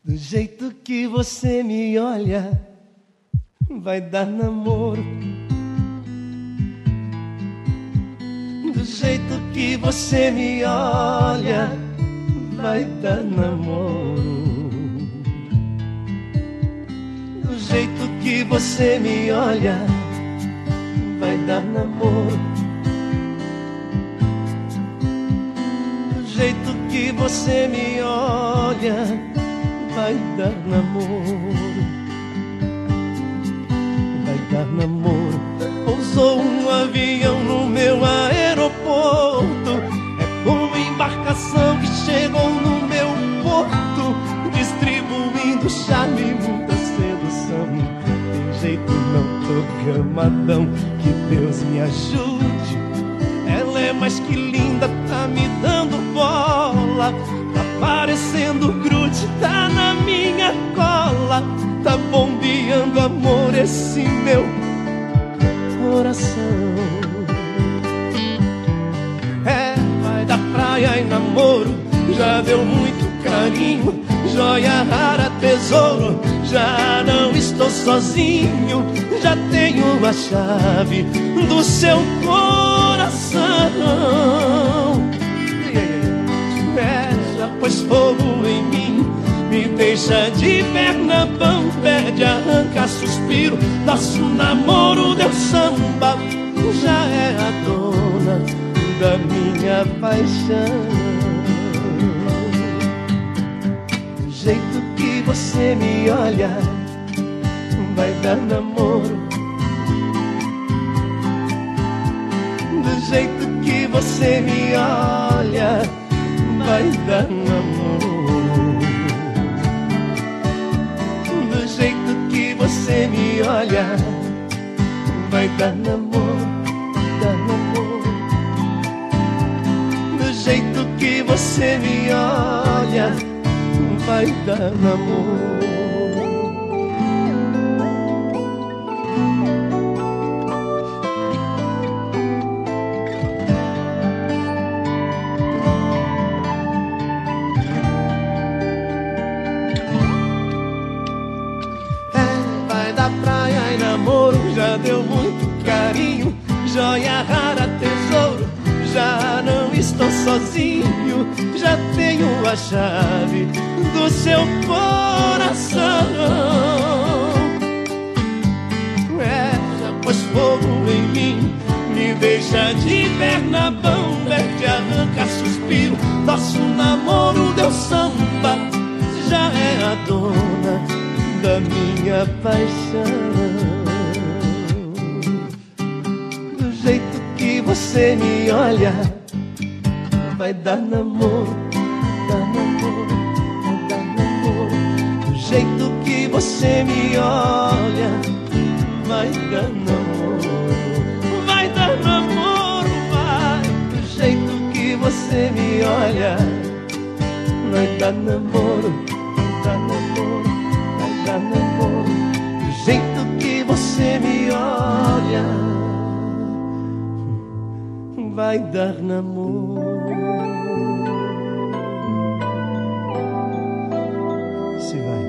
Do jeito que você me olha, vai dar namoro. Do jeito que você me olha, vai dar namoro. Do jeito que você me olha, vai dar namoro. Do jeito que você me olha, vai dar namoro. Vai dar namoro. Pousou um avião no meu aeroporto. É como embarcação que chegou no meu porto, distribuindo charme e muita sedução. Tem jeito não tô gamadão, que Deus me ajude. Ela é mais que linda, tá me dando bola, tá parecendo grude, tá na minha cola, tá bombeando amor esse meu coração. É, vai da praia e namoro, já deu muito carinho, joia rara, tesouro, já não estou sozinho, já tenho a chave do seu coração. Veja, pois fogo em mim, me deixa de perna pão, perde, arranca suspiro, nosso namoro deu samba, já é a dona da minha paixão. Do jeito que você me olha, vai dar namoro. Do jeito que você me olha, vai dar namoro. Do jeito que você me olha, vai dar namoro, dar namoro. Do jeito que você me olha, vai dar namoro. Já deu muito carinho, joia rara, tesouro, já não estou sozinho, já tenho a chave do seu coração. É, já pôs fogo em mim, me deixa de perna bamba, que arranca suspiro, nosso namoro deu samba, já é a dona da minha paixão. Do jeito que você me olha, vai dar namoro, dar namoro, vai dar namoro. Do jeito que você me olha, vai dar namoro, vai dar namoro, vai. Do jeito que você me olha, vai dar namoro, vai dar namoro, vai dar namoro. Do jeito que você me olha, vai dar namoro. Se vai.